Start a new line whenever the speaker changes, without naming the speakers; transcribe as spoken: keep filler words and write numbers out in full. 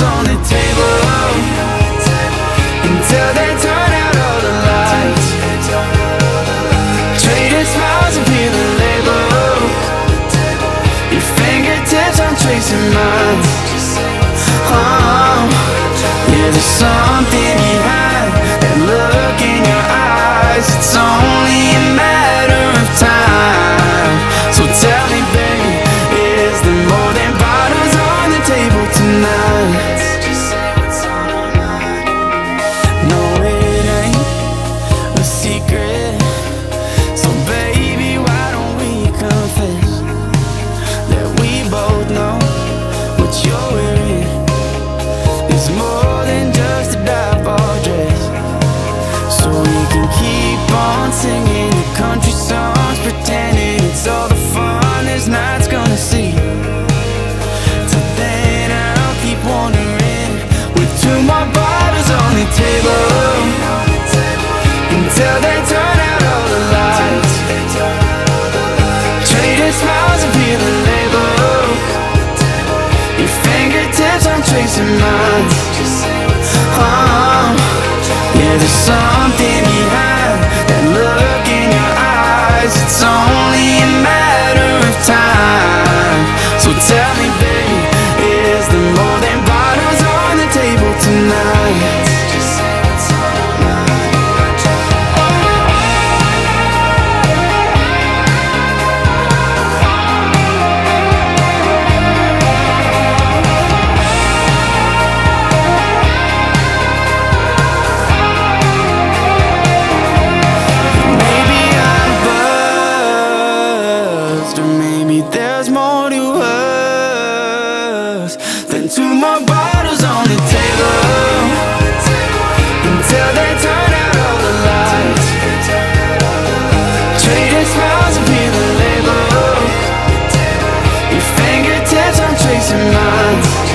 bottles on the table until they turn out all the lights. Trading smiles and peeling label. Your fingertips on tracing mine. Oh, yeah, there's something behind that look in your eyes. It's only a matter of time. So tell me, baby, is there more than bottles on the table tonight? Just say what's on our mind. No, it ain't a secret. So baby, why don't we confess that we both know what you're wearing is more than just a dive-ball dress. So we can keep on singing the country songs, pretending it's all the fun this night's gonna see. Till then I'll keep wandering with two more bottles on the table until they turn out all the lights. Trading smiles and peeling label. Your fingertips on tracing mine. Oh, yeah, there's something behind that look in your eyes. It's only a matter of time. So tell me, baby, is there more than bottles on the table tonight? Just say what's on your mind. Maybe I'm buzzed, or maybe there's more to us than two more bottles on the table until they turn out all the lights. Trading smiles and peeling label. Your fingertips on tracing mine.